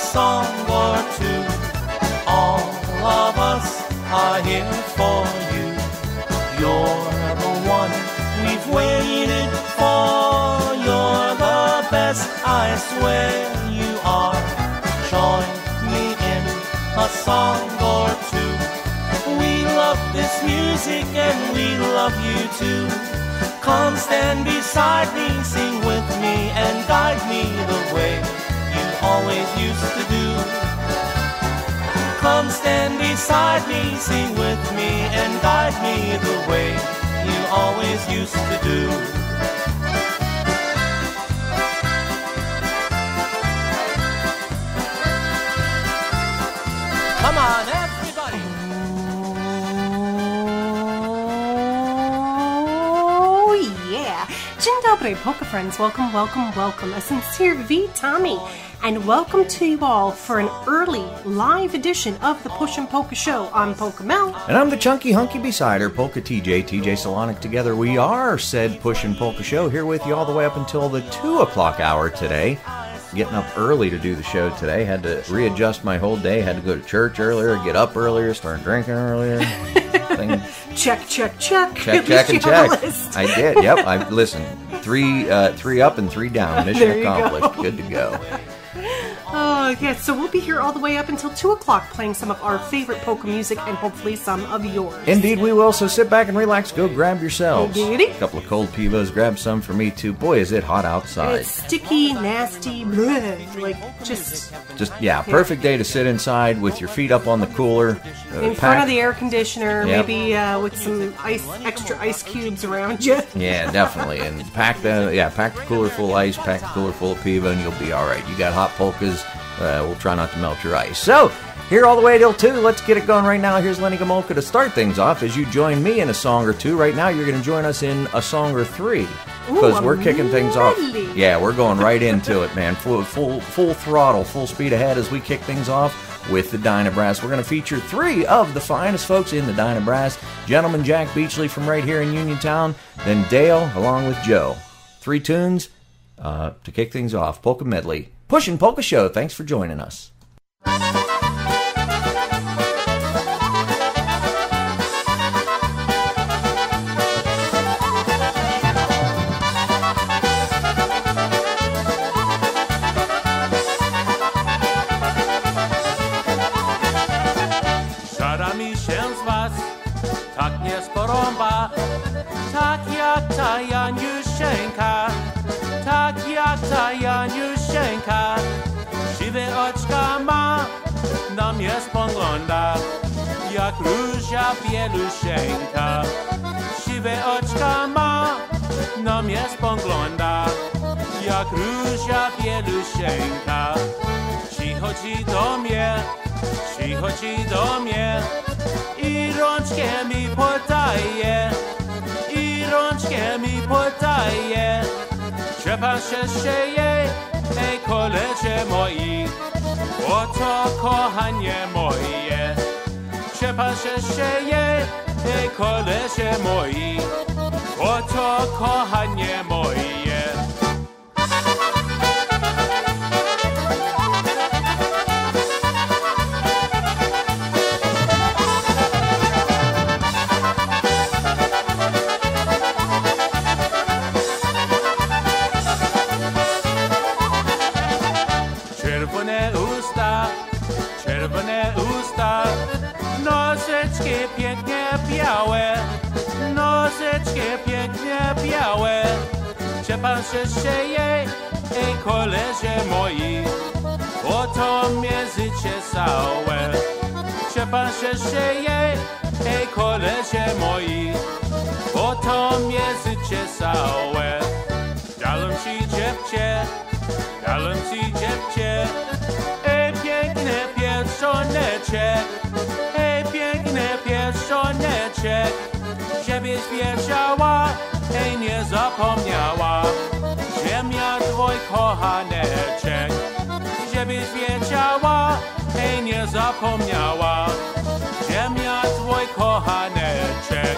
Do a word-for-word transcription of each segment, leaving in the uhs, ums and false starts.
song or two. All of us are here for you. You're the one we've waited for. You're the best, I swear you are. Join me in a song or two. We love this music and we love you too. Come stand beside me, sing with me and guide me the way you always used to do. Come stand beside me, sing with me and guide me the way you always used to do. Come on, everybody! Oh, yeah. Dzień dobry, Polka friends. Welcome, welcome, welcome. A sincere V. Tommy. And welcome to you all for an early live edition of the Push and Polka Show. I'm Polka Mel. And I'm the chunky hunky beside her, Polka T J, T J Solonic. Together we are said Push and Polka Show, here with you all the way up until the two o'clock hour today. Getting up early to do the show today. Had to readjust my whole day. Had to go to church earlier, get up earlier, start drinking earlier. Check, check, check. Check, check, and check. I did. Yep. I listen. Three, uh, three up and three down. Mission accomplished. Go. Good to go. Oh, yes. So we'll be here all the way up until two o'clock playing some of our favorite polka music and hopefully some of yours. Indeed we will. So sit back and relax. Go grab yourselves Indeedy. a couple of cold pivos. Grab some for me too. Boy, is it hot outside. It's sticky, nasty, bleh, like just... Just, yeah, perfect day to sit inside with your feet up on the cooler. Uh, in pack. front of the air conditioner, Yep. maybe uh, with some ice, extra ice cubes around you. Yeah, definitely. And pack the yeah, pack the cooler full of ice, pack the cooler full of piva, and you'll be all right. You got hot polkas. Uh, we'll try not to melt your ice. So, here all the way till two. Let's get it going right now. Here's Lenny Gomolka to start things off. As you join me in a song or two, right now you're going to join us in a song or three. Because Ooh, we're kicking things off. ready. Yeah, we're going right into it, man. Full, full, full throttle, full speed ahead as we kick things off with the Dynabrass. We're going to feature three of the finest folks in the Dynabrass. Gentleman Jack Beachley from right here in Uniontown, then Dale along with Joe. Three tunes uh, to kick things off. Polka Medley. Pushin' Polka Show. Thanks for joining us. Żara mi się z was tak nie sporąba, tak jak ta Janiusieńka, tak jak ta Janiusieńka. Siwe oczka ma, na mnie spogląda, jak róża bielusieńka. Siwe oczka ma, na mnie spogląda, jak róża bielusieńka. Przychodzi do mnie, przychodzi do mnie i rączkę mi podaje, i rączkę mi podaje. Że pan się sieje, ej koledze moi, oto kochanie moje. Że pan się sieje, ej koledze moi, oto kochanie moje. Czerwone usta, czerwone usta, noseczki pięknie białe, noseczki pięknie białe. Że pan się sieje, ej koledze moi, oto mnie życie całe. Że pan się sieje, ej koledze moi, oto mnie życie całe. Dałem ci dziewczę, dałem ci dziewczę, ej piękny pierścioneczek, ej piękny pierścioneczek, żebyś wiedziała, ej nie zapomniała, że miał twój kochaneczek, żebyś wiedziała, ej nie zapomniała, że miał twój kochaneczek.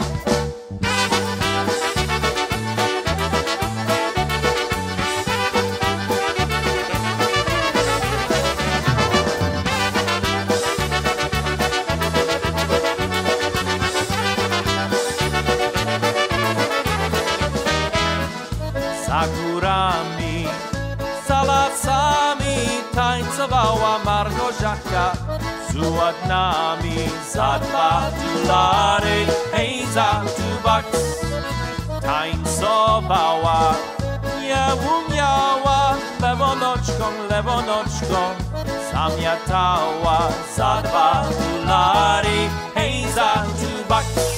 chmurami, za lasami tańcowała Margorzata. Z ładnami za dwa dolary, hej, za two bucks. Tańcowała, nie umiała, lewą noczką, lewą noczką zamiatała. Za dwa dolary, hej, za two bucks.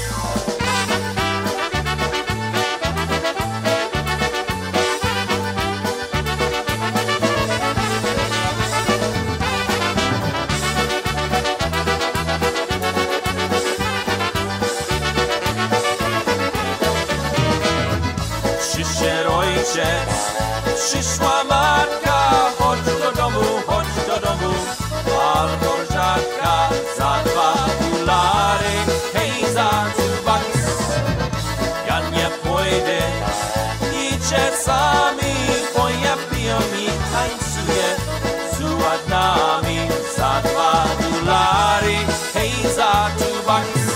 Przyszła matka, chodź do domu, chodź do domu. Margorzata za dwa dolary, hej, za two bucks. Ja nie pójdę, idzie sami, bo ja piję i tańcuję z ładnami. Za dwa dolary, hej, za two bucks.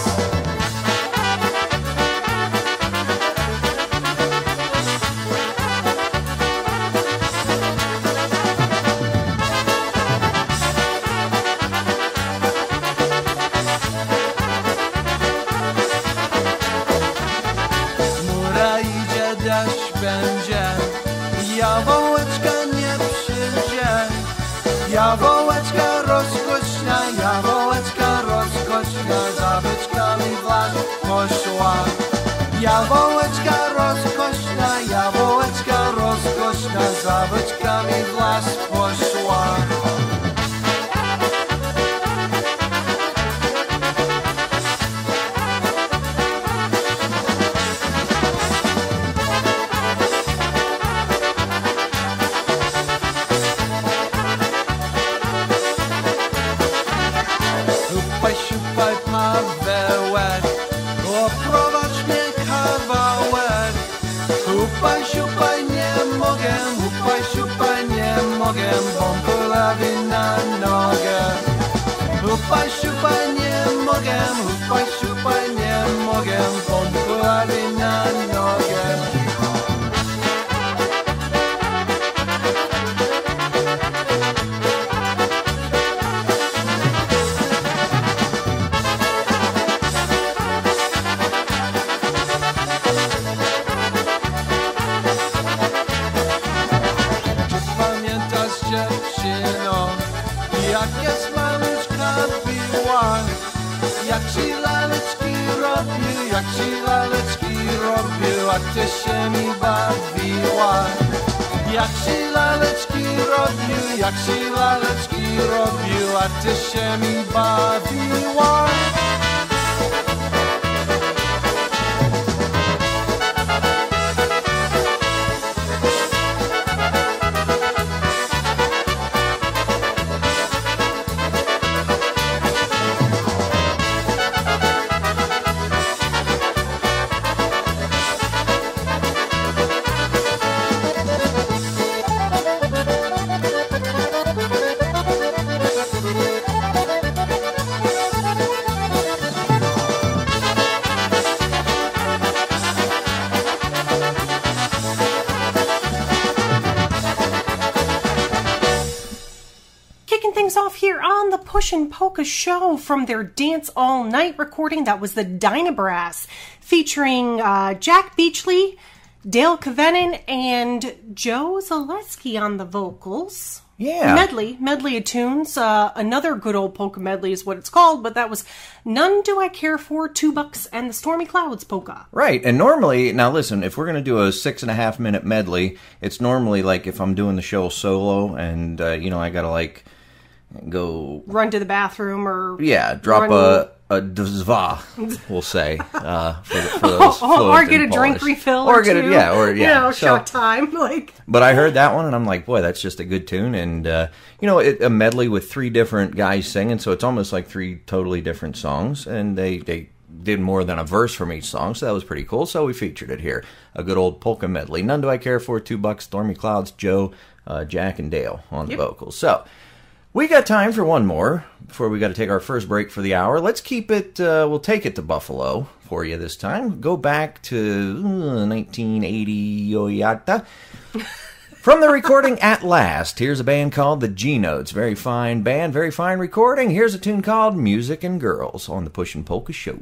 Jawołeczka rozkoszna, jawołeczka rozkoszna, za byczkami w las poszła. Jawołeczka rozkoszna, jawołeczka rozkoszna, za byczkami w las poszła. Hupaj, szupaj, nie mogę, hupaj, szupaj, nie mogę, pompulawi na nogę. Czy pamiętasz, dziewczyno, jak jest maluszka biła? Jak ci laleczki robił, jak ci laleczki robił, a ty się mi bawiła. Jak ci laleczki robił, jak ci laleczki robił, a ty się mi bawiła. Off here on the Pushin' Polka Show from their Dance All Night recording. That was the Dynabrass featuring uh, Jack Beachley, Dale Kavenin, and Joe Zaleski on the vocals. Yeah. Medley, medley of tunes. Uh, another good old polka medley is what it's called, but that was None Do I Care For, Two Bucks, and the Stormy Clouds polka. Right, and normally, now listen, if we're going to do a six and a half minute medley, it's normally like if I'm doing the show solo and, uh, you know, I got to like go... Run to the bathroom or... Yeah, drop run... a... a dzva, we'll say, uh, for, for those oh, or get a Polish. drink refill, or, or get two, a yeah, or yeah, you know, so, short time. Like, but I heard that one and I'm like, boy, that's just a good tune, and uh, you know, it, a medley with three different guys singing, so it's almost like three totally different songs, and they they did more than a verse from each song, so that was pretty cool. So we featured it here, a good old polka medley. None Do I Care For, Two Bucks, Stormy Clouds, Joe, uh, Jack, and Dale on the yep. vocals. So. We got time for one more before we got to take our first break for the hour. Let's keep it, uh, we'll take it to Buffalo for you this time. Go back to uh, nineteen eighty. Yoyata. From the recording At Last, here's a band called the G-Notes. Very fine band, very fine recording. Here's a tune called Music and Girls on the Pushin' Polka Show.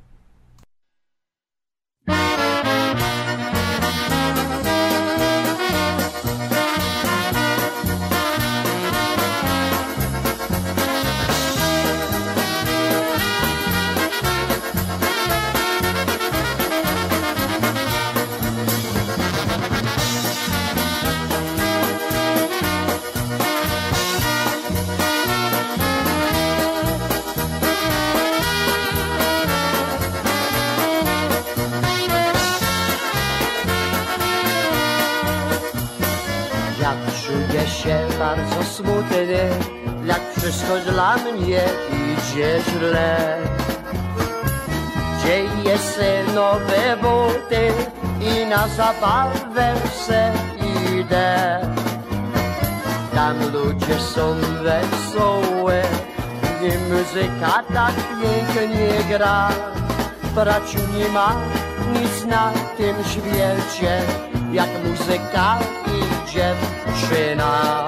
Czuję się bardzo smutny, jak wszystko dla mnie idzie źle. Dzieje się nowe buty i na zabawę se idę. Tam ludzie są wesołe i muzyka tak pięknie gra. Braciu, nie ma nic na tym świecie, jak muzyka i dziewczyna.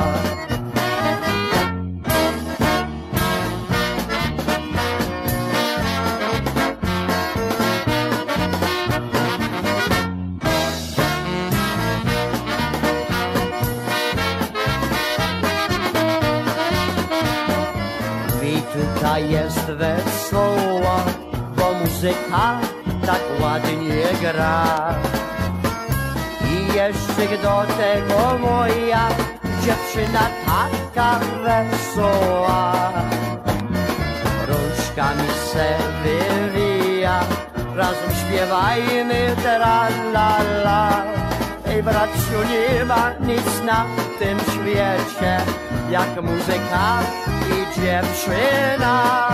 I tutaj jest wesoło, bo muzyka tak ładnie gra. I jeszcze do tego moja dziewczyna taka wesoła. Rączkami se wywija, razem śpiewajmy tra la la. Ej braciu, nie ma nic na tym świecie, jak muzyka i dziewczyna.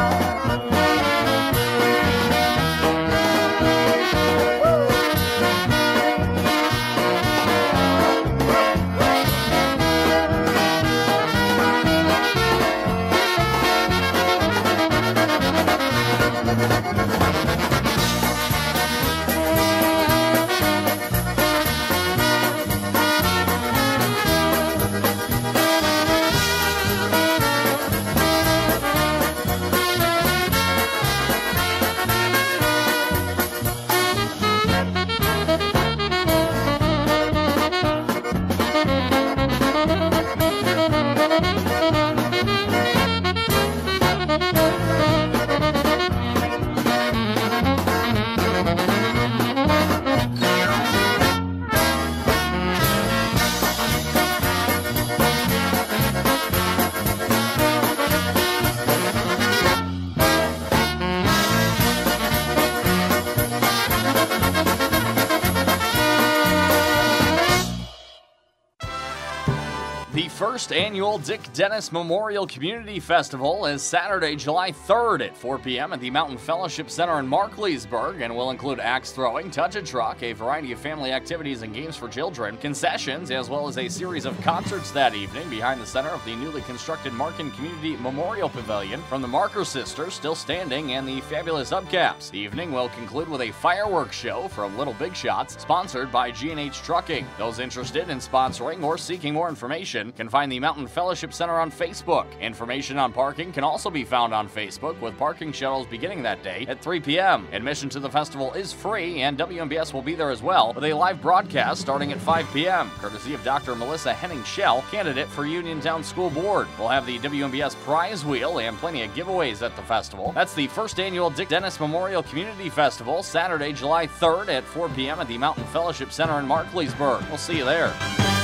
First annual Dick Dennis Memorial Community Festival is Saturday, July third at four p.m. at the Mountain Fellowship Center in Markleysburg and will include axe throwing, touch a truck, a variety of family activities and games for children, concessions, as well as a series of concerts that evening behind the center of the newly constructed Markin Community Memorial Pavilion from the Marker Sisters, still standing, and the Fabulous Hubcaps. The evening will conclude with a fireworks show from Little Big Shots, sponsored by G and H Trucking. Those interested in sponsoring or seeking more information can find the Mountain Fellowship Center on Facebook. Information on parking can also be found on Facebook, with parking shuttles beginning that day at three p.m. Admission to the festival is free, and W M B S will be there as well, with a live broadcast starting at five p.m., courtesy of Doctor Melissa Henning-Schell, candidate for Uniontown School Board. We'll have the W M B S prize wheel and plenty of giveaways at the festival. That's the first annual Dick Dennis Memorial Community Festival, Saturday, July third at four p.m. at the Mountain Fellowship Center in Markleysburg. We'll see you there.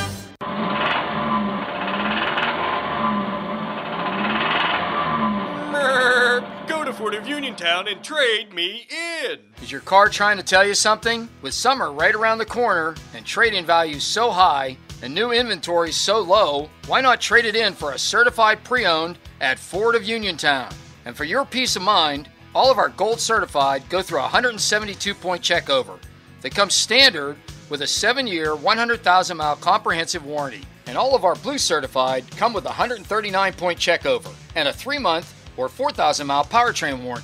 Go to Ford of Uniontown and trade me in. Is your car trying to tell you something? With summer right around the corner and trade-in values so high and new inventory so low, why not trade it in for a certified pre-owned at Ford of Uniontown? And for your peace of mind, all of our gold certified go through a one hundred seventy-two point checkover. They come standard with a seven-year, one hundred thousand mile comprehensive warranty. And all of our blue certified come with a one hundred thirty-nine point checkover and a three-month or four thousand mile powertrain warranty.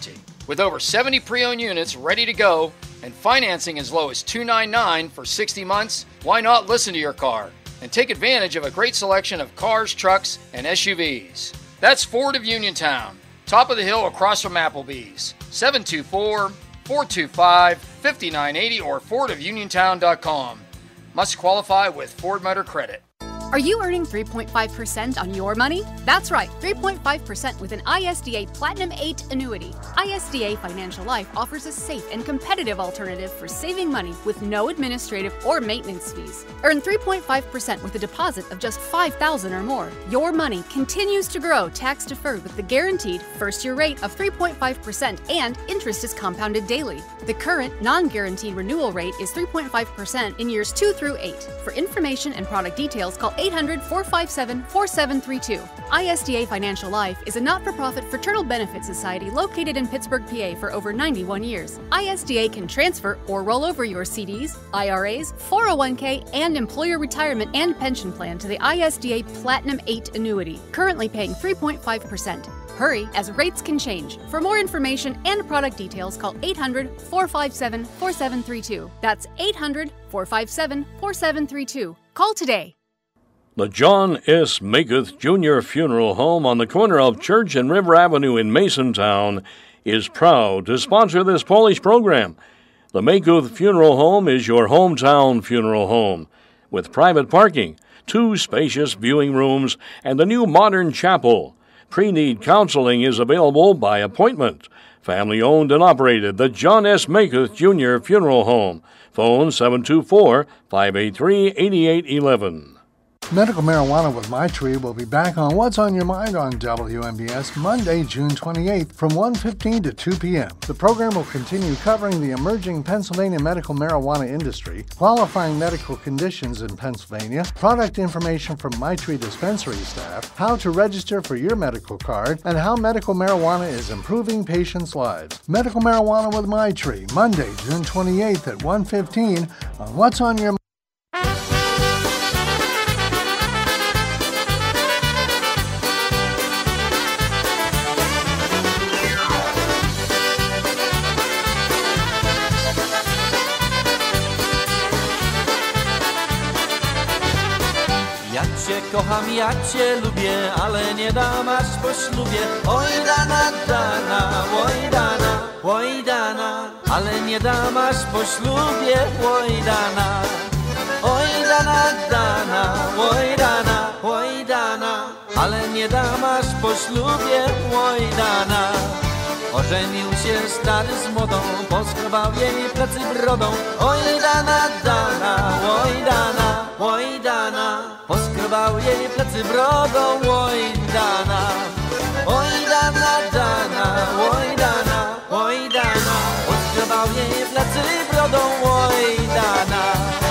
With over seventy pre-owned units ready to go and financing as low as two hundred ninety-nine dollars for sixty months, why not listen to your car and take advantage of a great selection of cars, trucks, and S U Vs. That's Ford of Uniontown, top of the hill across from Applebee's. seven two four, four two five, five nine eight zero or ford of uniontown dot com. Must qualify with Ford Motor Credit. Are you earning three point five percent on your money? That's right, three point five percent with an I S D A Platinum eight annuity. I S D A Financial Life offers a safe and competitive alternative for saving money with no administrative or maintenance fees. Earn three point five percent with a deposit of just five thousand dollars or more. Your money continues to grow tax-deferred with the guaranteed first-year rate of three point five percent and interest is compounded daily. The current non-guaranteed renewal rate is three point five percent in years two through eight. For information and product details, call eight hundred, four five seven, four seven three two. I S D A Financial Life is a not-for-profit fraternal benefit society located in Pittsburgh, P A for over ninety-one years. I S D A can transfer or roll over your C Ds, I R As, four oh one k, and employer retirement and pension plan to the I S D A Platinum eight annuity, currently paying three point five percent. Hurry, as rates can change. For more information and product details, call eight hundred, four five seven, four seven three two. That's eight hundred, four five seven, four seven three two. Call today. The John S. Makuth Junior Funeral Home on the corner of Church and River Avenue in Masontown is proud to sponsor this Polish program. The Makuth Funeral Home is your hometown funeral home with private parking, two spacious viewing rooms, and a new modern chapel. Pre-need counseling is available by appointment. Family-owned and operated, the John S. Makuth Junior Funeral Home. Phone seven two four, five eight three, eight eight one one. Medical Marijuana with My Tree will be back on What's on Your Mind on W M B S Monday, June twenty-eighth from one fifteen to two p.m. The program will continue covering the emerging Pennsylvania medical marijuana industry, qualifying medical conditions in Pennsylvania, product information from My Tree dispensary staff, how to register for your medical card, and how medical marijuana is improving patients' lives. Medical Marijuana with My Tree, Monday, June twenty-eighth at one fifteen on What's on Your Mind. Kocham, ja cię lubię, ale nie dam aż po ślubie. Oj dana, dana, oj dana, oj dana, ale nie dam aż po ślubie. Oj dana, oj dana, dana, oj dana, oj dana, ale nie dam aż po ślubie. Oj dana. Ożenił się stary z młodą, poskrobał jej plecy brodą. Oj dana, dana, oj dana, oj dana, poskrobał jej plecy brodą. Oj dana, oj dana, dana, oj dana, oj dana, poskrobał jej plecy brodą. Oj dana.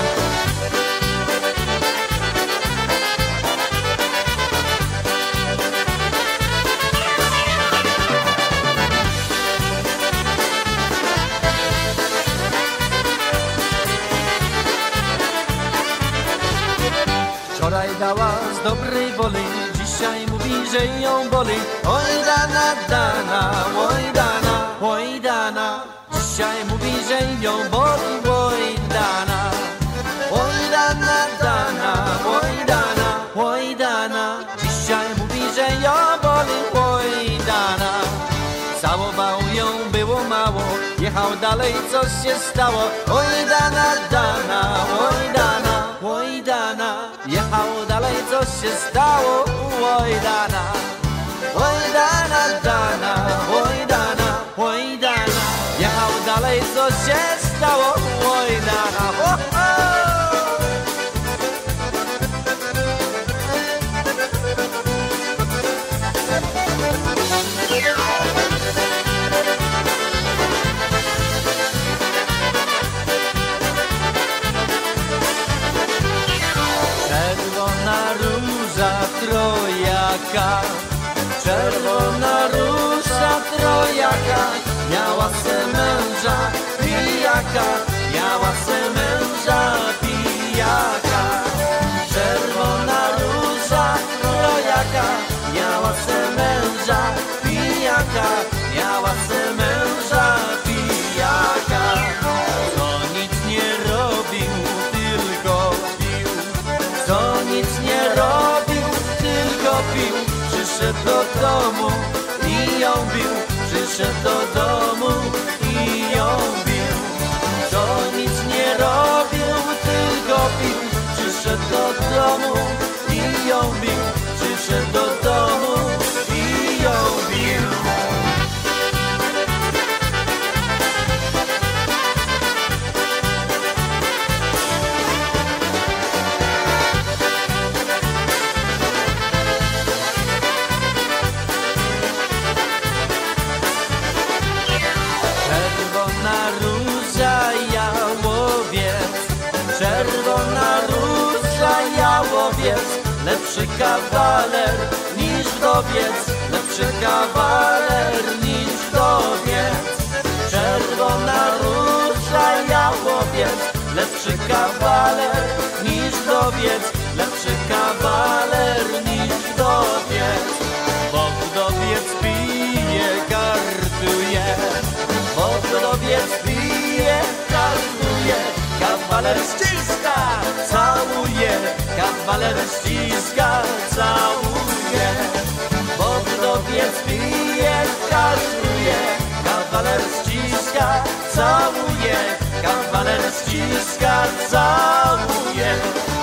Wczoraj dała z dobrej woli, dzisiaj mówi, że ją boli. Oj dana, dana, oj dana, oj dana, dzisiaj mówi, że ją boli. Oj dana, oj dana, dana, oj dana, oj dana, dzisiaj mówi, że ją boli. Oj dana. Całował ją, było mało, jechał dalej, coś się stało. Oj dana, dana, oj dana, oj dana, jechał dalej, coś się stało. Oj dana, oj dana, dana, oj dana, oj dana, jechał dalej, coś się stało. Oj dana, ho, ho. Trojaka, czerwona róża trojaka, miała se męża pijaka, miała se męża pijaka. Czerwona róża trojaka, miała se męża pijaka, miała se męża domu i ją bił. Przyszedł do domu i ją bił. To nic nie robił, tylko pił. Przyszedł do domu i ją bił. Przyszedł do domu i ją bił. Czerwona róża, jałowiec, czerwona róża, jałowiec, lepszy kawaler niż wdowiec, lepszy kawaler niż wdowiec. Czerwona róża, jałowiec, lepszy kawaler niż wdowiec, lepszy kawaler niż wdowiec. Bo wdowiec pije, kartuje, bo wdowiec pije, kartuje, kawaler ściska, całuje, kawaler ściska, całuje. Bo wdowiec pije, kartuje, kawaler ściska, całuje, kawaler ściska, całuje.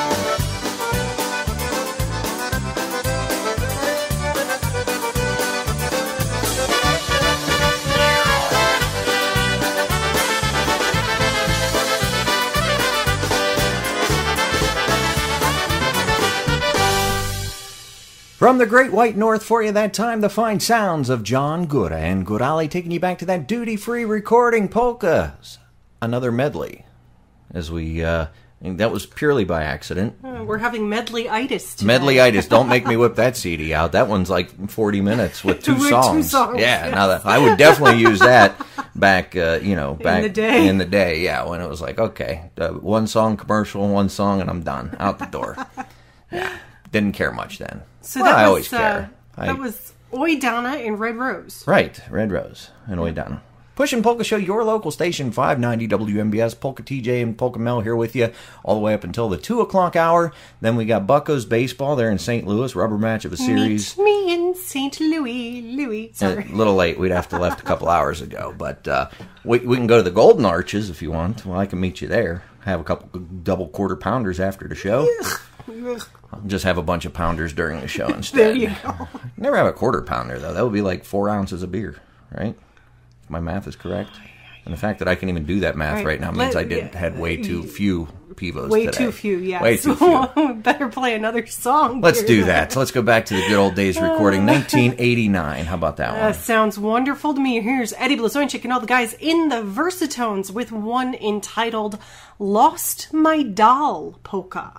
From the Great White North for you that time, the fine sounds of John Gura and Gurali taking you back to that duty-free recording polkas. Another medley, as we, uh, that was purely by accident. Uh, we're having medley-itis today. Medley-itis. Don't make me whip that C D out. That one's like forty minutes with two with songs. Two songs. Yeah, yes. now that I would definitely use that back, uh, you know, back in the day. In the day, yeah, when it was like, okay, uh, one song commercial, one song, and I'm done, out the door. Yeah, didn't care much then. So well, that I was, always uh, care. I, that was Oi Donna and Red Rose. Right, Red Rose and Oi Donna. Pushing Polka Show, your local station, five ninety W M B S. Polka T J and Polka Mel here with you all the way up until the two o'clock hour. Then we got Bucco's Baseball there in Saint Louis, rubber match of a series. Meet me in Saint Louis, Louis. Sorry. A little late. We'd have to left a couple hours ago. But uh, we, we can go to the Golden Arches if you want. Well, I can meet you there. Have a couple double quarter pounders after the show. I'll just have a bunch of pounders during the show instead. There you go. Never have a quarter pounder, though. That would be like four ounces of beer, right? If my math is correct. And the fact that I can even do that math right, right now means Let, I did yeah, had way too few Pivos Way today. too few, yeah. Way too so few. Better play another song. Let's here. do that. So let's go back to the good old days recording. nineteen eighty-nine. How about that one? Uh, sounds wonderful to me. Here's Eddie Blazonczyk and all the guys in the Versatones with one entitled Lost My Doll Polka.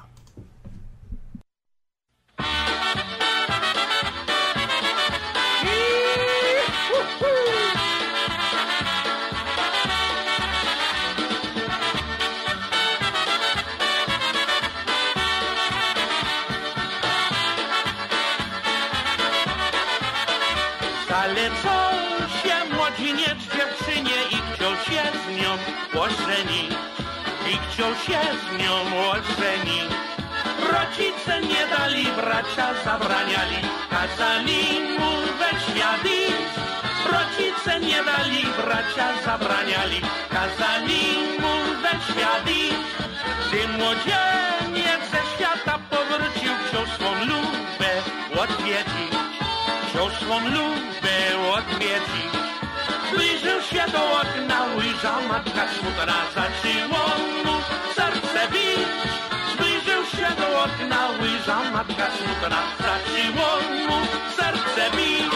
Zalecą się młodziniec dziewczynie i chciał się z nią ożenić. I chciał się z nią ożenić. Rodzice nie dali, bracia zabraniali, kazali mu we świat iść. Rodzice nie dali, bracia zabraniali, kazali mu we świat iść. Gdy młodzieniec ze świata powrócił, chciał swą lubę odwiedzić. Chciał swą lubę odwiedzić. Zbliżył się do okna, ujrzał matka smutna, zaczęło mu serce bić. Zbliżył się do okna, ujrzał matka smutna, zaczęło mu serce bić.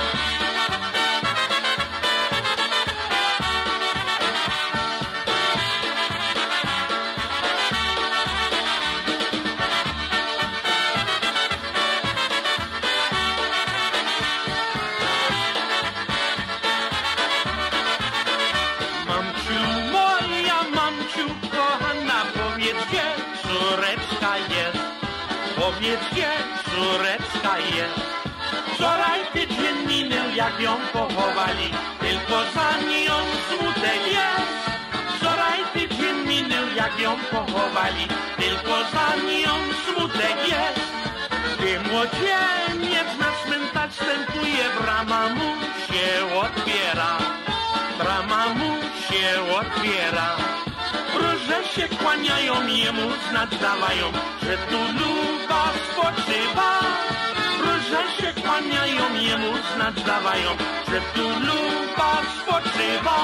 Powiedzcie, córeczka jest. Wczoraj tydzień minął, jak ją pochowali, tylko za nią smutek jest. Wczoraj tydzień minął, jak ją pochowali, tylko za nią smutek jest. Gdy młodzieniec na cmentarz następuje, brama mu się otwiera. Brama mu się otwiera. Róże się kłaniają, jemu znak dawają, że tu luba spoczywa. Róże się kłaniają, jemu znak dawają, że tu luba spoczywa.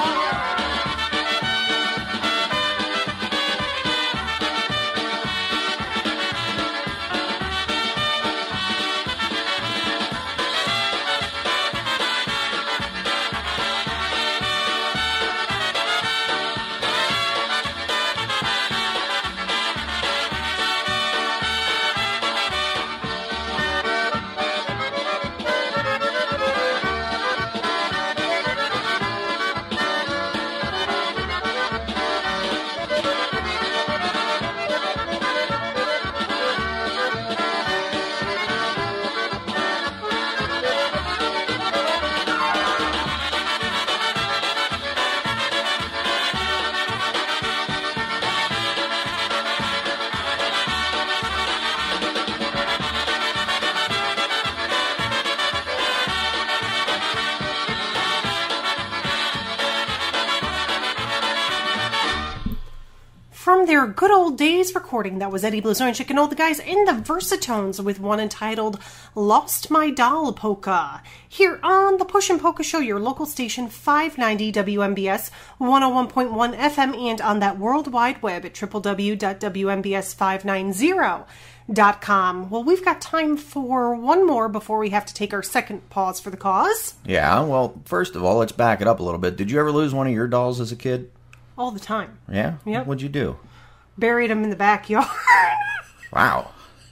From their Good Old Days recording, that was Eddie Blazonczyk and all the guys in the Versatones with one entitled Lost My Doll Polka. Here on the Push and Polka Show, your local station, five ninety W M B S, one oh one point one F M, and on that World Wide Web at w w w dot w m b s five ninety dot com. Well, we've got time for one more before we have to take our second pause for the cause. Yeah, well, first of all, let's back it up a little bit. Did you ever lose one of your dolls as a kid? All the time. Yeah? Yep. What'd you do? Buried them in the backyard. Wow.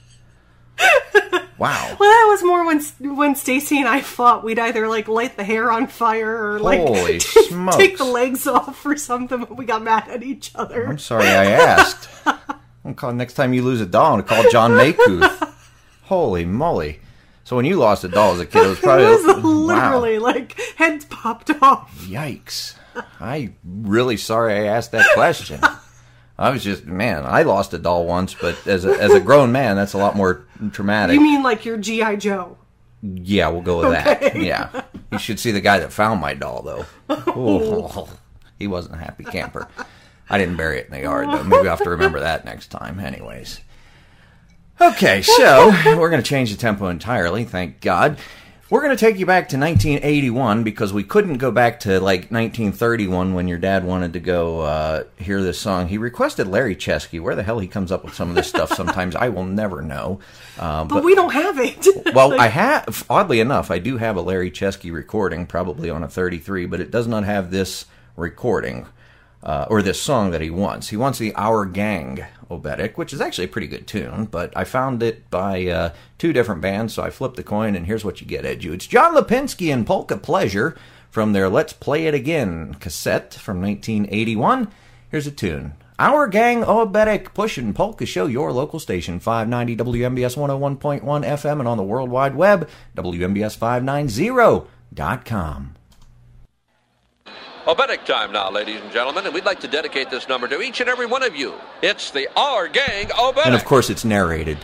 Wow. Well, that was more when when Stacy and I fought. We'd either like light the hair on fire or like Holy t- smokes. take the legs off or something. But we got mad at each other. I'm sorry I asked. I'll call, next time you lose a doll, I'll call John Maycooth. Holy moly. So when you lost a doll as a kid, it was probably... It was literally wow. like heads popped off. Yikes. I'm really sorry I asked that question. I was just, man, I lost a doll once, but as a, as a grown man, that's a lot more traumatic. You mean like your G I. Joe? Yeah, we'll go with Okay. that. Yeah. You should see the guy that found my doll, though. Oh, he wasn't a happy camper. I didn't bury it in the yard, though. Maybe I'll have to remember that next time. Anyways. Okay, so we're going to change the tempo entirely, thank God. We're going to take you back to nineteen eighty-one because we couldn't go back to like nineteen thirty-one when your dad wanted to go uh, hear this song. He requested Larry Chesky. Where the hell he comes up with some of this stuff sometimes, I will never know. Uh, but, but we don't have it. Well, I have, oddly enough, I do have a Larry Chesky recording, probably on a thirty-three, but it does not have this recording. Uh, or this song that he wants. He wants the Our Gang Oberek, which is actually a pretty good tune, but I found it by uh, two different bands, so I flipped the coin, and here's what you get, Edu. It's John Lipinski and Polka Pleasure from their Let's Play It Again cassette from nineteen eighty-one. Here's a tune. Our Gang Oberek, Pushin' Polka Show, your local station, five ninety W M B S one oh one point one F M, and on the World Wide Web, W M B S five ninety dot com. Oberek time now, ladies and gentlemen, and we'd like to dedicate this number to each and every one of you. It's the Our Gang Oberek. And of course, it's narrated.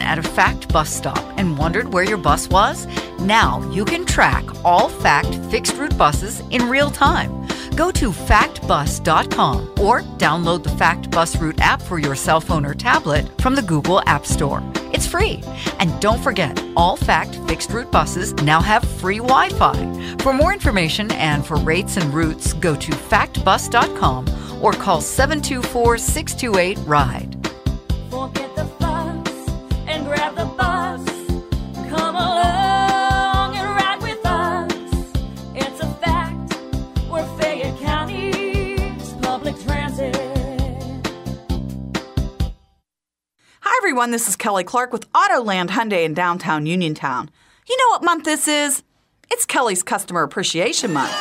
at a Fact bus stop and wondered where your bus was? Now you can track all Fact fixed route buses in real time. Go to fact bus dot com or download the Fact Bus Route app for your cell phone or tablet from the Google App Store. It's free. And don't forget, all Fact fixed route buses now have free Wi-Fi. For more information and for rates and routes, go to fact bus dot com or call seven two four, six two eight, RIDE. Forget the fuss and grab the bus. Come along and ride with us. It's a fact. We're Fayette County's public transit. Hi everyone, this is Kelly Clark with Autoland Hyundai in downtown Uniontown. You know what month this is? It's Kelly's Customer Appreciation Month.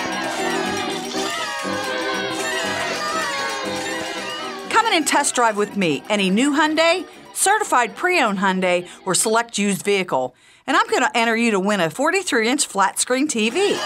Come in and test drive with me any new Hyundai, certified pre-owned Hyundai, or select used vehicle. And I'm going to enter you to win a forty-three inch flat screen T V.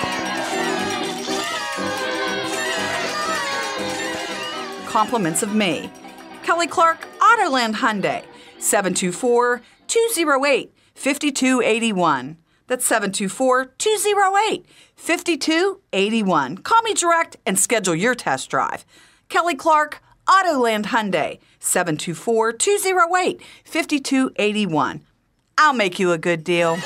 Compliments of me. Kelly Clark, Autoland Hyundai, seven two four, two oh eight, five two eight one. That's seven two four, two oh eight, five two eight one. Call me direct and schedule your test drive. Kelly Clark, Autoland Hyundai, seven two four, two oh eight, five two eight one. I'll make you a good deal.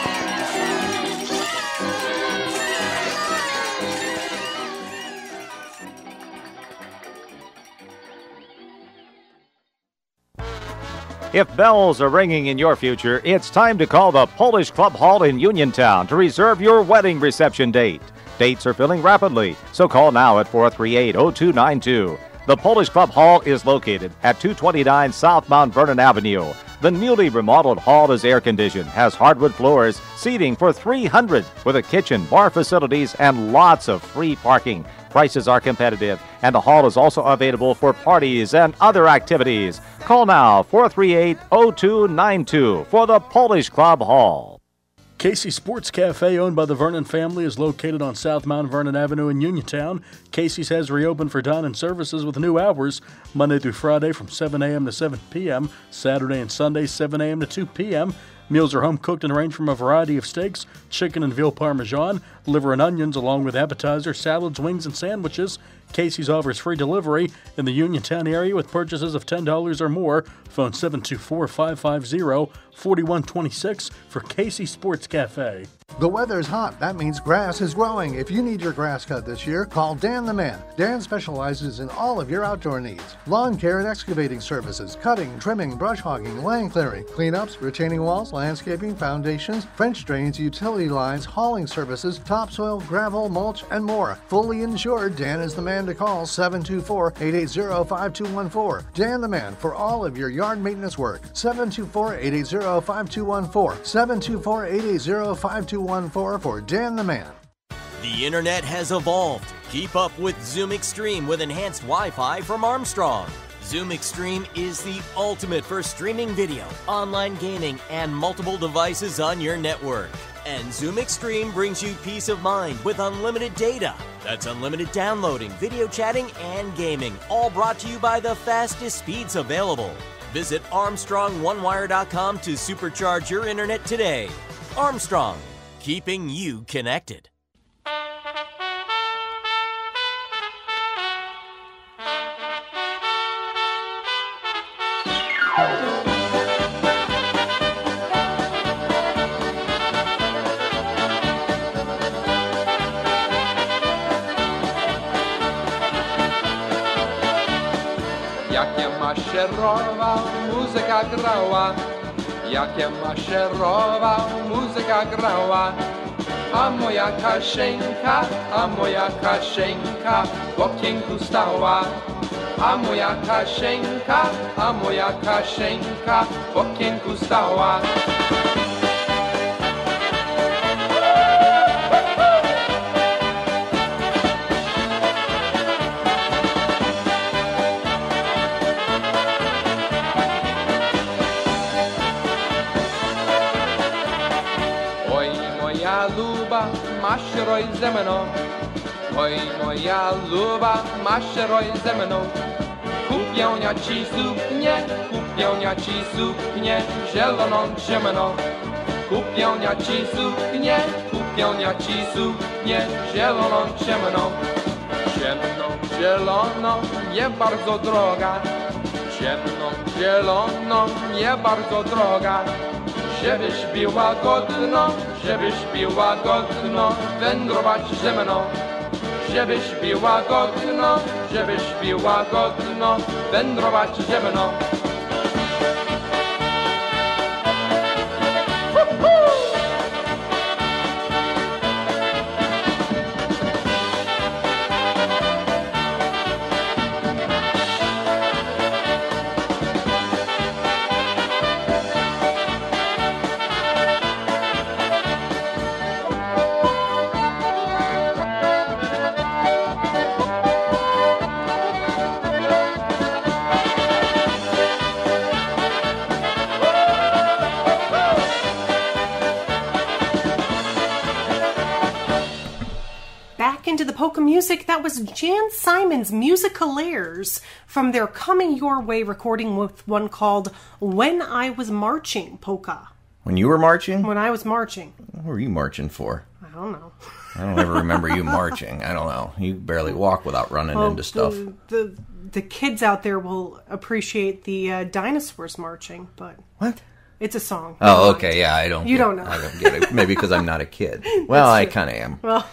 If bells are ringing in your future, it's time to call the Polish Club Hall in Uniontown to reserve your wedding reception date. Dates are filling rapidly, so call now at four three eight, oh two nine two. The Polish Club Hall is located at two twenty-nine South Mount Vernon Avenue. The newly remodeled hall is air-conditioned, has hardwood floors, seating for three hundred, with a kitchen, bar facilities, and lots of free parking. Prices are competitive, and the hall is also available for parties and other activities. Call now, four three eight, oh two nine two, for the Polish Club Hall. Casey Sports Cafe, owned by the Vernon family, is located on South Mount Vernon Avenue in Uniontown. Casey's has reopened for dine-in services with new hours, Monday through Friday from seven a.m. to seven p.m., Saturday and Sunday seven a.m. to two p.m., Meals are home cooked and range from a variety of steaks, chicken and veal parmesan, liver and onions, along with appetizers, salads, wings, and sandwiches. Casey's offers free delivery in the Uniontown area with purchases of ten dollars or more. Phone seven two four, five five zero, four one two six for Casey Sports Cafe. The weather's hot. That means grass is growing. If you need your grass cut this year, call Dan the Man. Dan specializes in all of your outdoor needs. Lawn care and excavating services, cutting, trimming, brush hogging, land clearing, cleanups, retaining walls, landscaping, foundations, French drains, utility lines, hauling services, topsoil, gravel, mulch, and more. Fully insured, Dan is the man to call. seven two four, eight eight zero, five two one four. Dan the Man for all of your yard maintenance work. seven two four, eight eight zero, five two one four. seven two four, eight eight zero, five two one four for Dan the Man. The internet has evolved. Keep up with Zoom Extreme with enhanced Wi-Fi from Armstrong. Zoom Extreme is the ultimate for streaming video, online gaming, and multiple devices on your network. And Zoom Extreme brings you peace of mind with unlimited data. That's unlimited downloading, video chatting, and gaming, all brought to you by the fastest speeds available. Visit Armstrong One Wire dot com to supercharge your internet today. Armstrong, keeping you connected. Jakie maszerowa muzyka grała, jakie maszerowa muzyka grała, a moja Kasieńka, a moja Kasieńka w okienku stała, a moja Kasieńka, a moja Kasieńka w okienku stała. Maszeruj ze mną, oj moja luba, maszeruj ze mną. Kupię ci suknię, kupię ci suknię zieloną ciemną. Kupię ci suknię, kupię ci suknię zieloną ciemną. Ciemną, zieloną, nie bardzo droga. Ciemną, zieloną, nie bardzo droga. Żebyś była godno, żebyś była godno wędrować ze mną. Żebyś była godno, żebyś była godno wędrować ze mną. Into the polka music, that was Jan Simon's Musicalaires from their Coming Your Way recording with one called When I Was Marching Polka. When you were marching? When I was marching. What were you marching for? I don't know. I don't ever remember you marching. I don't know. You barely walk without running well, into stuff. The, the the kids out there will appreciate the uh, dinosaurs marching, but what? It's a song. Oh, okay, yeah, I don't. You get, don't know. I don't get it. Maybe because I'm not a kid. Well, I kind of am. Well.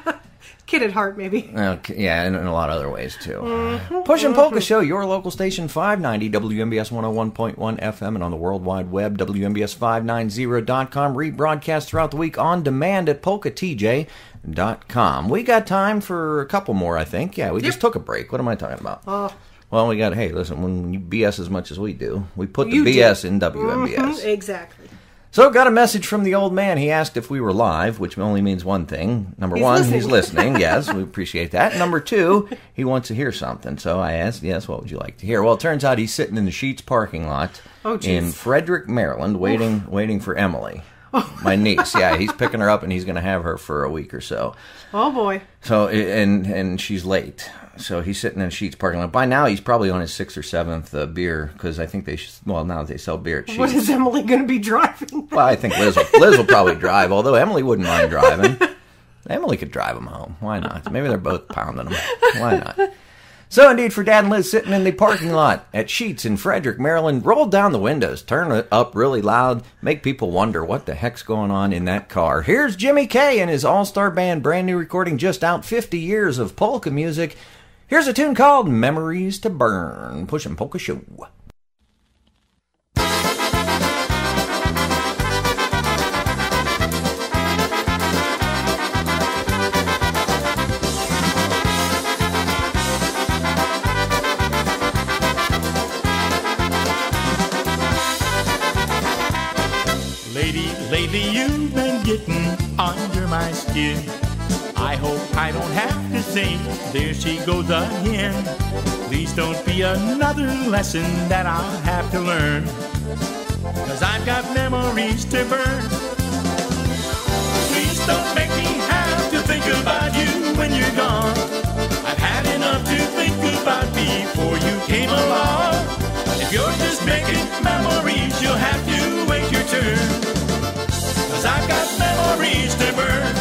Kid at heart, maybe. Okay, yeah, and in a lot of other ways, too. Mm-hmm, Push and Polka mm-hmm. Show, your local station, five ninety W M B S one oh one point one F M, and on the World Wide Web, W M B S five ninety dot com. Rebroadcast throughout the week on demand at polka T J dot com. We got time for a couple more, I think. Yeah, we yep. just took a break. What am I talking about? Uh, well, we got, hey, listen, when you B S as much as we do, we put the you B S do. in W M B S. Mm-hmm, exactly. So, got a message from the old man. He asked if we were live, which only means one thing. Number he's one, listening. he's listening. Yes, we appreciate that. Number two, he wants to hear something. So I asked, yes, what would you like to hear? Well, it turns out he's sitting in the Sheetz parking lot oh, in Frederick, Maryland, waiting waiting for Emily, my niece. Yeah, he's picking her up, and he's going to have her for a week or so. Oh, boy. So, and and she's late. So he's sitting in a Sheetz parking lot. By now, he's probably on his sixth or seventh uh, beer, because I think they, sh- well, now they sell beer at Sheetz. What is Emily going to be driving? Well, I think Liz will, Liz will probably drive, although Emily wouldn't mind driving. Emily could drive them home. Why not? Maybe they're both pounding them. Why not? So, indeed, for Dad and Liz sitting in the parking lot at Sheetz in Frederick, Maryland, roll down the windows, turn it up really loud, make people wonder what the heck's going on in that car. Here's Jimmy Kay and his all-star band, brand new recording just out, fifty years of polka music. Here's a tune called Memories to Burn. Push and Polka Show. Lady, lately you've been getting under my skin. I hope I don't have to say, there she goes again. Please don't be another lesson that I'll have to learn, 'cause I've got memories to burn. Please don't make me have to think about you when you're gone. I've had enough to think about before you came along. If you're just making memories, you'll have to wait your turn, 'cause I've got memories to burn.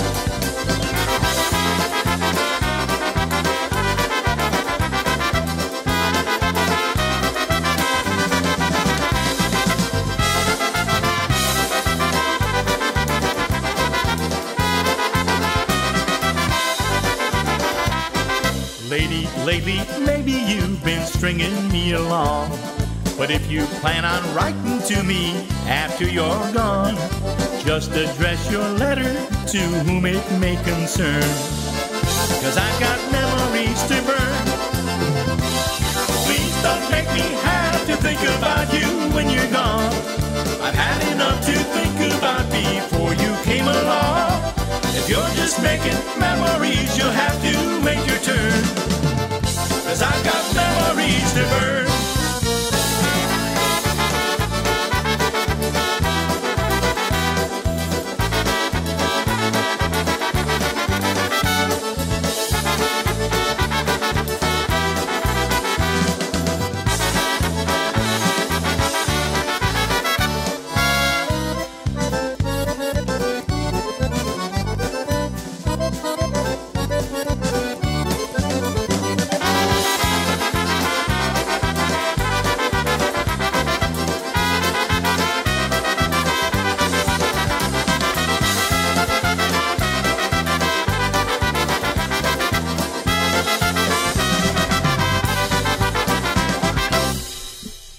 Lady, lately, maybe you've been stringing me along, but if you plan on writing to me after you're gone, just address your letter to whom it may concern, 'cause I've got memories to burn. Please don't make me have to think about you when you're gone. I've had enough to think about before you came along. If you're just making memories, you'll have to wait your turn, 'cause I've got memories to burn.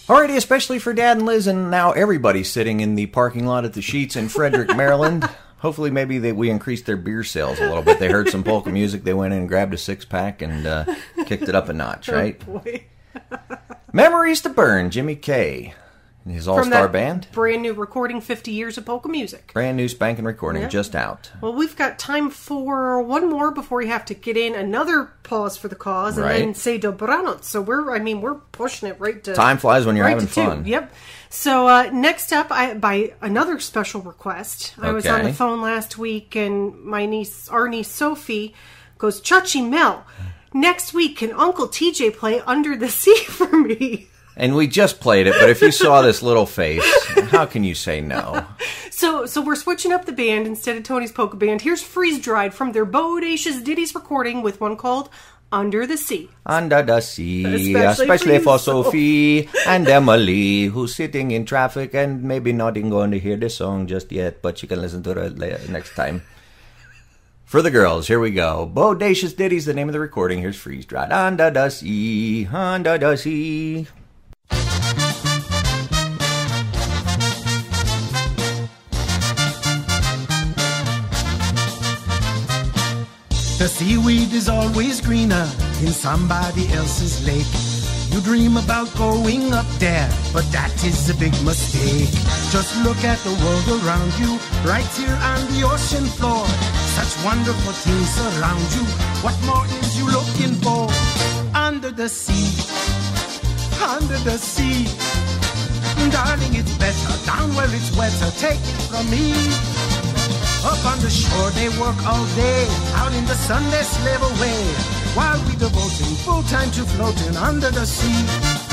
Alrighty, especially for Dad and Liz, and now everybody's sitting in the parking lot at the Sheets in Frederick, Maryland. Hopefully, maybe they, we increased their beer sales a little bit. They heard some polka music. They went in and grabbed a six-pack and uh, kicked it up a notch, right? Oh, boy. Memories to Burn, Jimmy K. and his all-star band. Brand new recording, fifty years of polka music. Brand new spanking recording, Yeah. just out. Well, we've got time for one more before we have to get in another pause for the cause and Right. then say dobranoc. So we're, I mean, we're pushing it right to... Time flies when you're right having to two. fun. Yep. So uh, next up, I, by another special request, I was on Okay. the phone last week and my niece, our niece Sophie, goes, Chachi Mel, next week can Uncle T J play Under the Sea for me? And we just played it, but if you saw this little face, how can you say no? So so we're switching up the band instead of Tony's Polka Band. Here's Freeze Dried from their Bodacious Ditties recording with one called Under the Sea. Under the sea, Especially especially, for for you, Sophie and Emily, who's sitting in traffic and maybe not even going to hear the song just yet, but you can listen to it later, next time. For the girls, here we go. Bodacious Ditties, the name of the recording. Here's Freeze Dried. Under the sea, under the sea. The seaweed is always greener in somebody else's lake. You dream about going up there, but that is a big mistake. Just look at the world around you, right here on the ocean floor. Such wonderful things surround you. What more is you looking for? Under the sea, under the sea. Darling, it's better down where it's wetter. Take it from me. Up on the shore they work all day, out in the sun they slave away, while we devoting full time to floating under the sea.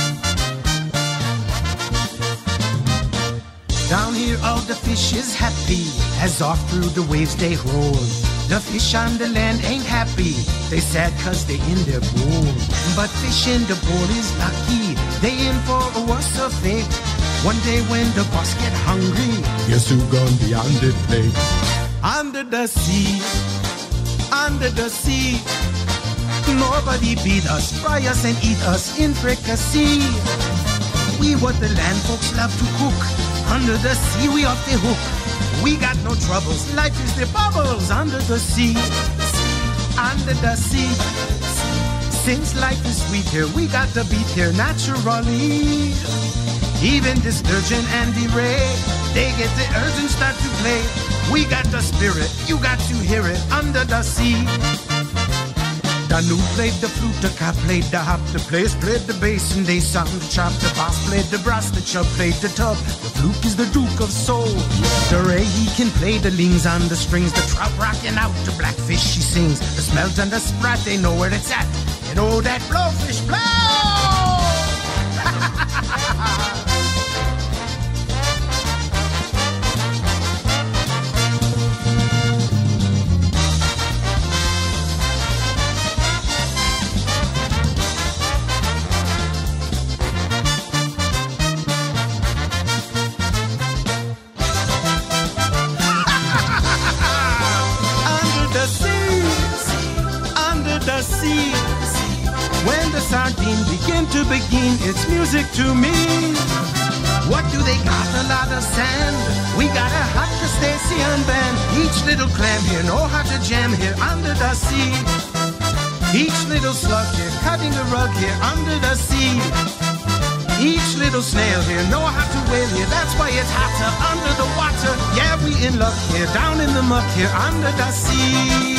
Down here all the fish is happy, as off through the waves they roll. The fish on the land ain't happy, they sad cause they in their bowl. But fish in the bowl is lucky, they in for a worse of fate. One day when the boss get hungry, guess who gonna be on the plate? Under the sea, under the sea. Nobody beat us, fry us and eat us in fricassee. We what the land folks love to cook. Under the sea we off the hook. We got no troubles, life is the bubbles under the sea. Under the sea. Since life is sweet here, we got the beat here naturally. Even the sturgeon and the ray, they get the urge and start to play. We got the spirit, you got to hear it under the sea. Danube played the flute, the cap played the hop, the players played the bass and they sound the chop. The bass played the brass, the chub played the tub. The fluke is the Duke of Soul. The ray, he can play the lings on the strings. The trout rocking out, the blackfish she sings. The smelt and the sprat, they know where it's at. You know that blowfish blow! When the sardine begin to begin, it's music to me. What do they got? A lot of sand. We got a hot crustacean band. Each little clam here know how to jam here under the sea. Each little slug here cutting a rug here under the sea. Each little snail here know how to whale here. That's why it's hotter under the water. Yeah, we in luck here, down in the muck here under the sea.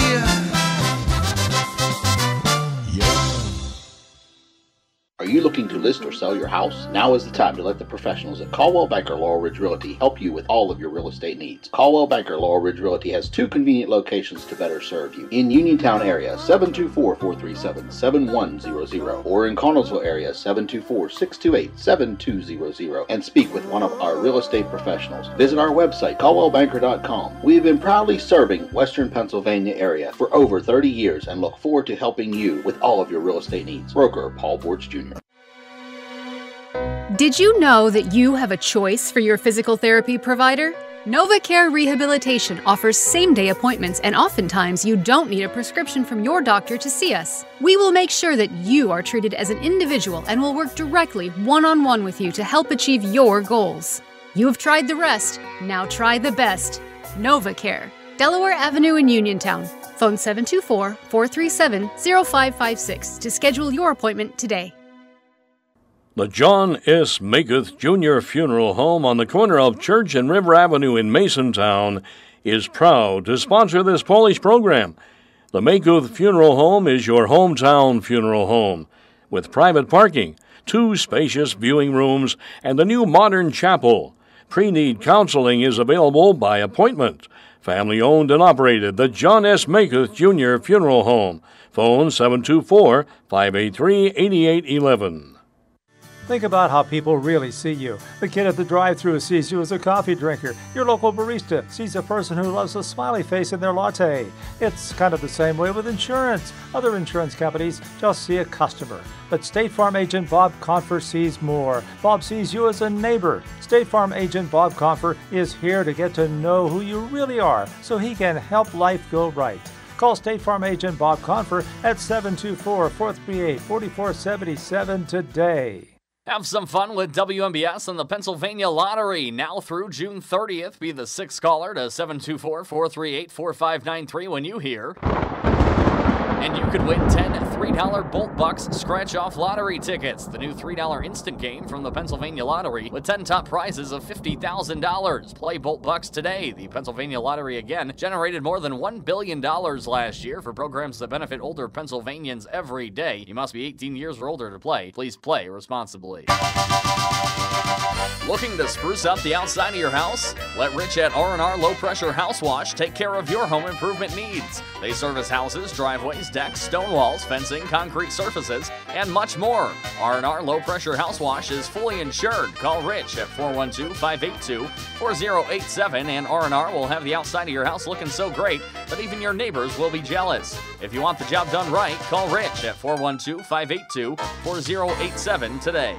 Are you looking to list or sell your house? Now is the time to let the professionals at Caldwell Banker Laurel Ridge Realty help you with all of your real estate needs. Caldwell Banker Laurel Ridge Realty has two convenient locations to better serve you. In Uniontown area, seven two four, four three seven, seven one zero zero, or in Connellsville area, seven two four, six two eight, seven two zero zero, and speak with one of our real estate professionals. Visit our website, caldwell banker dot com. We have been proudly serving Western Pennsylvania area for over thirty years and look forward to helping you with all of your real estate needs. Broker Paul Borge Junior Did you know that you have a choice for your physical therapy provider? NovaCare Rehabilitation offers same-day appointments, and oftentimes you don't need a prescription from your doctor to see us. We will make sure that you are treated as an individual and will work directly one-on-one with you to help achieve your goals. You have tried the rest, now try the best. NovaCare, Delaware Avenue in Uniontown. Phone seven two four, four three seven, zero five five six to schedule your appointment today. The John S. Maketh Junior Funeral Home on the corner of Church and River Avenue in Masontown is proud to sponsor this Polish program. The Maketh Funeral Home is your hometown funeral home, with private parking, two spacious viewing rooms, and a new modern chapel. Pre-need counseling is available by appointment. Family-owned and operated, the John S. Maketh Junior Funeral Home. Phone seven two four, five eight three, eight eight one one. Think about how people really see you. The kid at the drive-thru sees you as a coffee drinker. Your local barista sees a person who loves a smiley face in their latte. It's kind of the same way with insurance. Other insurance companies just see a customer. But State Farm agent Bob Confer sees more. Bob sees you as a neighbor. State Farm agent Bob Confer is here to get to know who you really are so he can help life go right. Call State Farm agent Bob Confer at seven two four, four three eight, four four seven seven today. Have some fun with W M B S and the Pennsylvania Lottery. Now through June thirtieth, be the sixth caller to seven two four, four three eight, four five nine three when you hear. And you could win ten three dollar Bolt Bucks scratch-off lottery tickets. The new three dollar instant game from the Pennsylvania Lottery with ten top prizes of fifty thousand dollars. Play Bolt Bucks today. The Pennsylvania Lottery, again, generated more than one billion dollars last year for programs that benefit older Pennsylvanians every day. You must be eighteen years or older to play. Please play responsibly. Looking to spruce up the outside of your house? Let Rich at R and R Low Pressure House Wash take care of your home improvement needs. They service houses, driveways, decks, stone walls, fencing, concrete surfaces, and much more. R and R Low Pressure House Wash is fully insured. Call Rich at four one two, five eight two, four zero eight seven, and R and R will have the outside of your house looking so great that even your neighbors will be jealous. If you want the job done right, call Rich at four one two, five eight two, four zero eight seven today.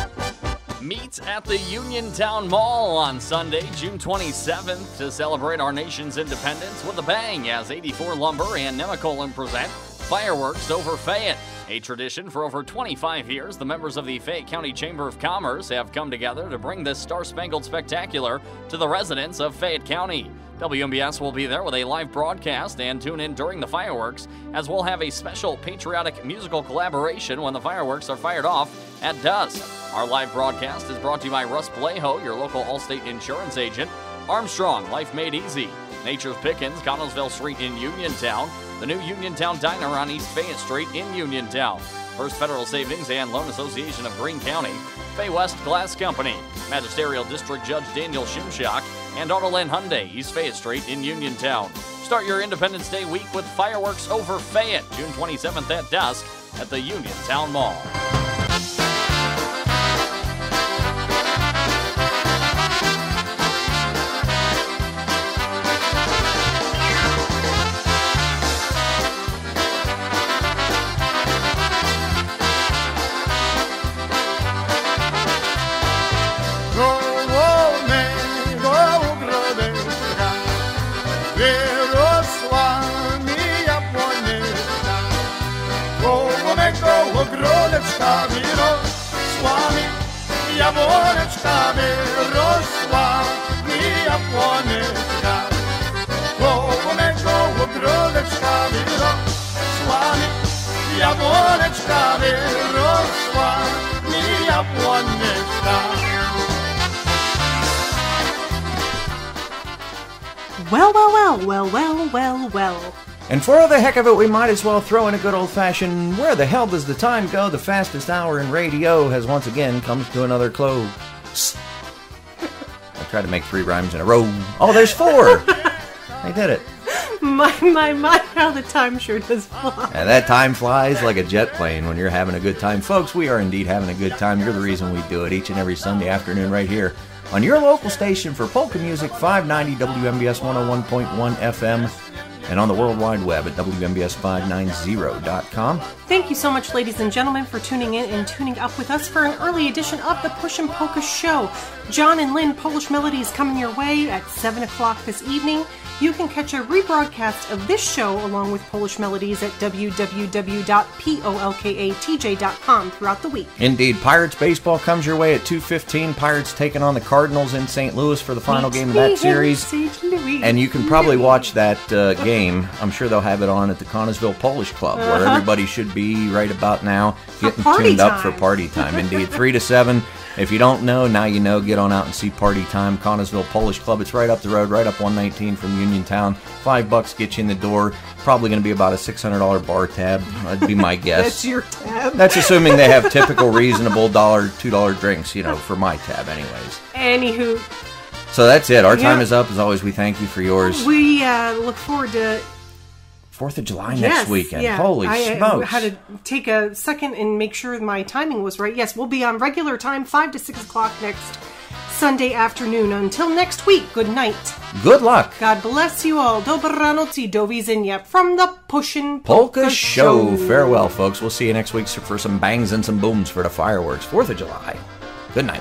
Meet at the Uniontown Mall on Sunday, June twenty-seventh to celebrate our nation's independence with a bang as eighty-four Lumber and Nemacolin present Fireworks Over Fayette. A tradition for over twenty-five years, the members of the Fayette County Chamber of Commerce have come together to bring this star-spangled spectacular to the residents of Fayette County. W M B S will be there with a live broadcast and tune in during the fireworks, as we'll have a special patriotic musical collaboration when the fireworks are fired off at dusk. Our live broadcast is brought to you by Russ Bleho, your local Allstate insurance agent, Armstrong, Life Made Easy, Nature's Pickens, Connellsville Street in Uniontown, the new Uniontown Diner on East Fayette Street in Uniontown, First Federal Savings and Loan Association of Greene County, Fay West Glass Company, Magisterial District Judge Daniel Shumshock, and Autoland Hyundai, East Fayette Street in Uniontown. Start your Independence Day week with Fireworks Over Fayette, June twenty-seventh at dusk at the Uniontown Mall. Ogrodeczkami rosłami, jabłoneczkami rosłami, jabłoneczka. Koło mego ogrodeczkami rosłami, jabłoneczkami rosłami, jabłoneczka. Well, well, well, well, well, well, well. And for the heck of it, we might as well throw in a good old-fashioned where the hell does the time go? The fastest hour in radio has once again come to another close. I tried to make three rhymes in a row. Oh, there's four! I did it. My, my, my, how the time sure does fly. And that time flies like a jet plane when you're having a good time. Folks, we are indeed having a good time. You're the reason we do it each and every Sunday afternoon right here on your local station for polka music, five ninety W M B S one oh one point one F M. and on the World Wide Web at W M B S five ninety dot com. Thank you so much, ladies and gentlemen, for tuning in and tuning up with us for an early edition of the Push and Polka Show. John and Lynn Polish Melodies coming your way at seven o'clock this evening. You can catch a rebroadcast of this show along with Polish Melodies at w w w dot polkatj dot com throughout the week. Indeed. Pirates baseball comes your way at two fifteen. Pirates taking on the Cardinals in Saint Louis for the final game of that series. And you can probably watch that uh, game. I'm sure they'll have it on at the Connellsville Polish Club, where Uh-huh. everybody should be right about now, getting party tuned up time. for party time. Indeed. three to seven. If you don't know, now you know. Get on out and see Party Time, Connellsville Polish Club. It's right up the road, right up one nineteen from Uniontown. Five bucks get you in the door. Probably going to be about a six hundred dollars bar tab. That'd be my guess. That's your tab. That's assuming they have typical, reasonable dollar, two dollar drinks, you know, for my tab, anyways. Anywho, So that's it. Our time Yeah. is up. As always, we thank you for yours. we uh, look forward to Fourth of July Yes, next weekend. yeah. Holy I uh, smokes! had to take a second and make sure my timing was right. Yes, we'll be on regular time, five to six o'clock next Sunday afternoon. Until next week, good night. Good luck. God bless you all. Dobranoc, do widzenia from the Pushin' Polka, Polka show. Show. Farewell, folks. We'll see you next week for some bangs and some booms for the fireworks. Fourth of July. Good night.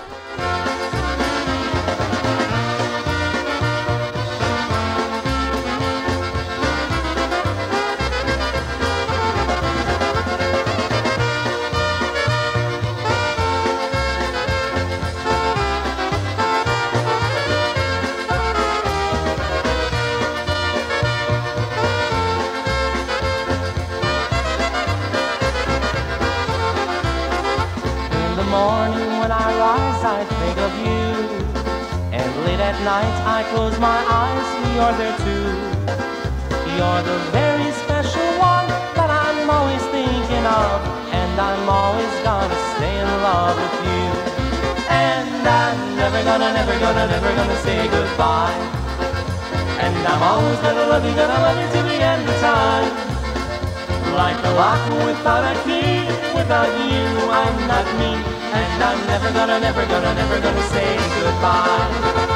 In the morning when I rise, I think of you. And late at night, I close my eyes, you're there too. You're the very special one that I'm always thinking of. And I'm always gonna stay in love with you. And I'm never gonna, never gonna, never gonna say goodbye. And I'm always gonna love you, gonna love you till the end of time. Like a lock without a key, without you I'm not me. And I'm never gonna, never gonna, never gonna say goodbye.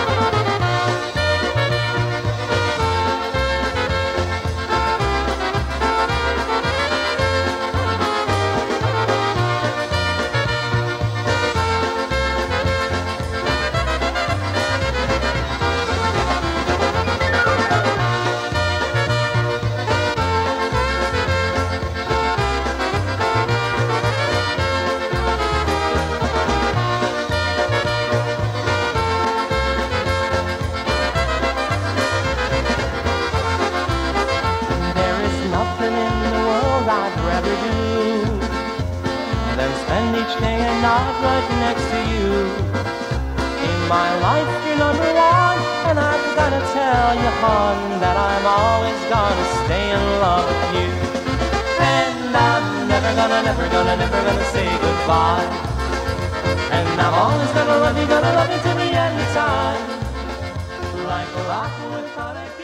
There is nothing in the world I'd rather do than spend each day and night right next to you. In my life you're number one, and I've gotta tell you, hon, that I'm always gonna stay in love with you. And I'm never gonna, never gonna, never gonna say goodbye. And I'm always gonna love you, gonna love you till the end of time. Like a rock without a key.